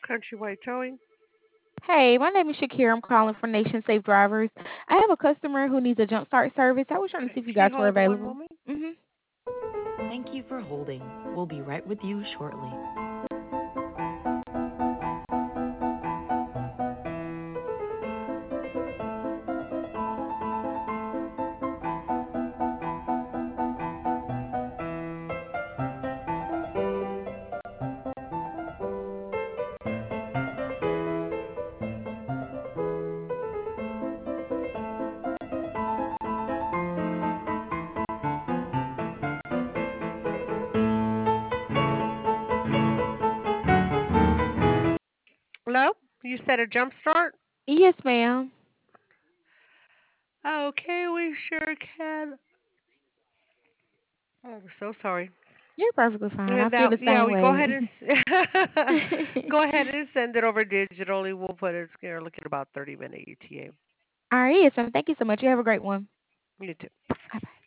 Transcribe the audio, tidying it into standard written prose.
Countrywide Towing. Hey, my name is Shakira. I'm calling from Nation Safe Drivers. I have a customer who needs a jump start service. I was trying to Okay. see if you Can you guys were hold one available. moment? Mhm. Thank you for holding. We'll be right with you shortly. Hello? You said a jump start? Yes, ma'am. Okay, we sure can. Oh, I'm so sorry. You're perfectly fine. I And feel the yeah, same we go way. ahead and go ahead and send it over digitally. We'll put it. It's gonna look at about 30-minute ETA. All right, yes, ma'am. Thank you so much. You have a great one. You too. Bye bye.